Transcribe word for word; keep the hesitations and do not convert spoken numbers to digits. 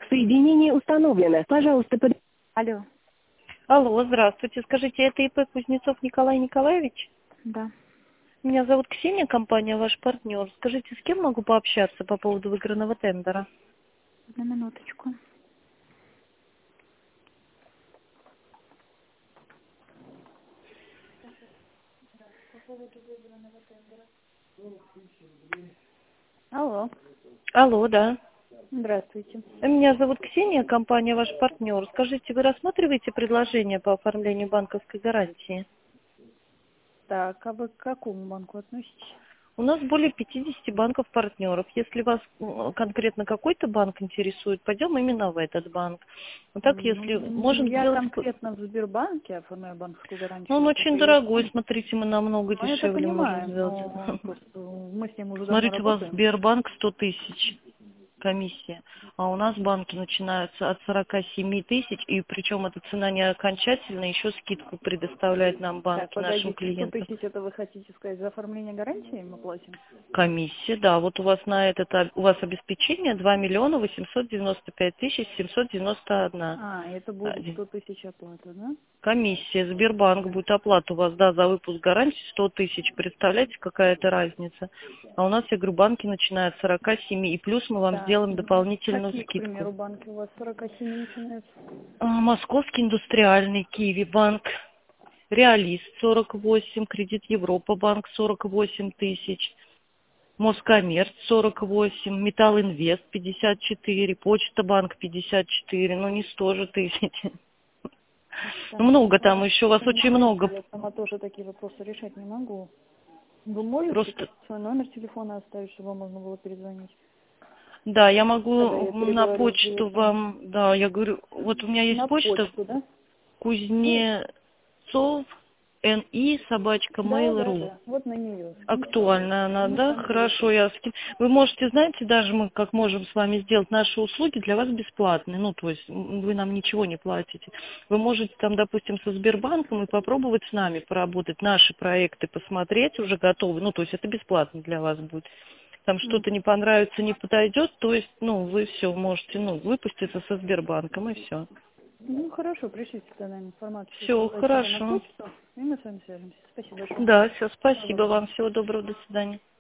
Соединение установлено. Пожалуйста, под... Алло. Алло, здравствуйте. Скажите, это ИП Кузнецов Николай Николаевич? Да. Меня зовут Ксения, компания ваш партнер. Скажите, с кем могу пообщаться по поводу выигранного тендера? Одну минуточку. Алло. Алло, да. Здравствуйте. Меня зовут Ксения, компания ваш партнер. Скажите, вы рассматриваете предложение по оформлению банковской гарантии? Так, а вы к какому банку относитесь? У нас более пятидесяти банков-партнеров. Если вас м, конкретно какой-то банк интересует, пойдем именно в этот банк. Вот так, если Ну, можем я сделать... конкретно в Сбербанке оформляю банковскую Ну, гарантию, он насколько очень я дорогой, помню. смотрите, мы намного Ну, это дешевле можем понимаем, сделать. но просто мы с ним уже давно Смотрите, у вас работаем. Сбербанк сто тысяч комиссия, а у нас банки начинаются от сорока семи тысяч, и причем эта цена не окончательная, еще скидку предоставляют нам Так, банки, нашим подождите, сто клиентам. тысяч это вы хотите сказать за оформление гарантии мы платим? Комиссия, да, вот у вас на этот, а, у вас обеспечение два миллиона восемьсот девяносто пять тысяч семьсот девяносто одна. А, это будет сто тысяч оплата, да? Комиссия, Сбербанк будет оплата у вас, да, за выпуск гарантии сто тысяч. Представляете, какая это разница? А у нас, я говорю, банки начинают с сорока семи, и плюс мы вам Так, сделаем дополнительную какие, к скидку. примеру, банки у вас с сорока семи начинаются? А, Московский индустриальный, Киви банк, Реалист сорок восемь, Кредит Европа банк сорок восемь тысяч, Москоммерц сорок восемь, Металл Инвест пятьдесят четыре, Почта банк пятьдесят четыре, ну не сто же тысяч. Ну, Так, много там ну, еще, у вас очень понимаете, много. я сама тоже такие вопросы решать не могу. Вы можете Просто, как свой номер телефона оставить, чтобы вам можно было перезвонить, да, я когда могу я на переговорю с почту директором? вам, да, я говорю, вот у меня есть На почта почту, да? Ну, Кузнецов ни собачка да, mail да, ру. да. Вот на нее скиньте, Актуальна пожалуйста. она, Мы с да? вами Хорошо, перезвоним. я скину. Вы можете, знаете, даже мы как можем с вами сделать наши услуги для вас бесплатные. Ну, то есть м, вы нам ничего не платите. Вы можете там, допустим, со Сбербанком и попробовать с нами поработать, наши проекты посмотреть уже готовы. Ну, то есть это бесплатно для вас будет. Там М. что-то не понравится, не подойдет, то есть, ну, вы все можете, ну, выпуститься со Сбербанком и все. Ну, хорошо, пришлите тогда информацию Все, туда себе на хорошо. почту, и мы с вами свяжемся. Спасибо большое. Да, все, Всего спасибо доброго. вам, всего доброго, до свидания.